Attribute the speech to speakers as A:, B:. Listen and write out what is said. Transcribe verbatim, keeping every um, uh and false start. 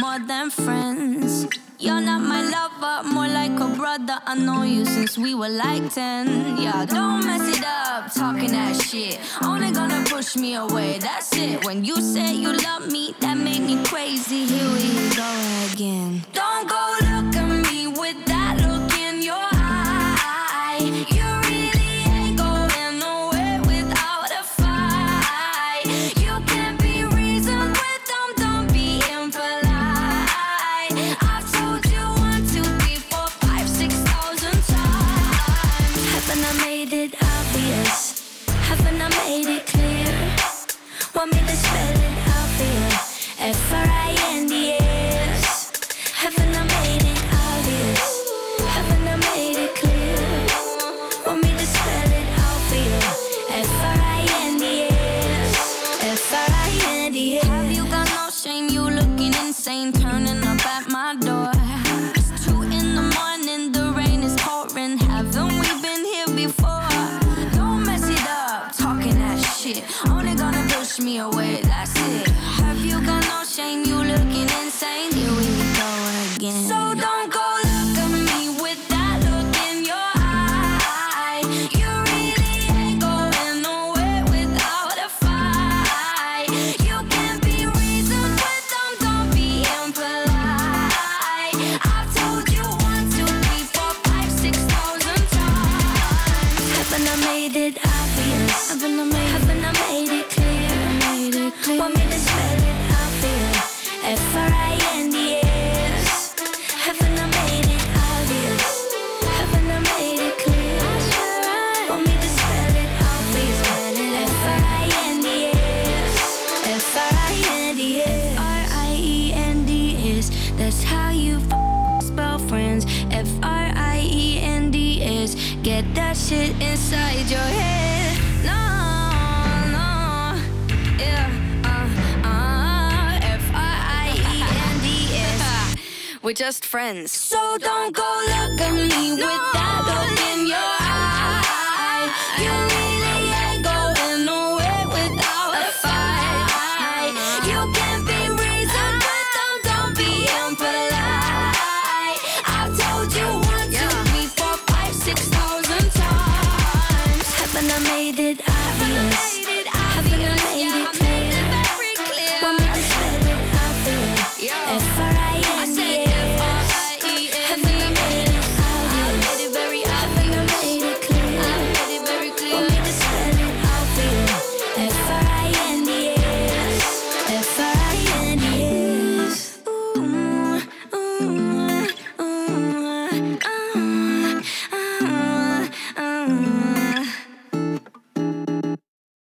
A: more than friends. You're not my lover, more like a brother. I know you since we were like ten. Yeah, don't mess it up, talking that shit. Only gonna push me away, that's it. When you say you love me, that made me crazy. Here we go again. Don't go look at me with that look in your eye. You really ain't going nowhere without a fight. You can't be reasoned with them, don't be impolite. I've told you one, two, three, four, five, six thousand times. Haven't I made it obvious? Haven't I made it clear? Want me to spell it out for you? F R I N D S. Haven't I made it obvious? Haven't I made it clear? Want me to spell it out for you? F R I N D S. F R I N D S. Have you got no shame? You looking insane, turning up at my door. It's two in the morning, the rain is pouring. Haven't we been here before? Don't mess it up, talking that shit. Only gonna push me away, that's it. Have you got no shame? You looking insane. Here we go again. So don't go look at me with that look in your eye. You really ain't going nowhere without a fight. You can't be reasoned with them, don't be impolite. I've told you one, two, three, four, five, six thousand times. Haven't I made it obvious? Haven't I made, haven't I made it clear? Made it clear. Want me to spell it out for you? F R I N D S. Haven't I made it obvious? Haven't I made it clear? Want me to spell it out for you? F R I N D S. F R I N D S. F R I E N D S. That's how you f- spell friends. F R I E N D S. Get that shit inside your head. No, no, yeah, uh, uh, F R I E N D S. We're just friends. So don't go look at me with that look in your eye. You really ain't going nowhere without a fight. You can't be reasoned with them, don't be impolite. I've told you one, two, three, four, five, six thousand times. Haven't I made it obvious?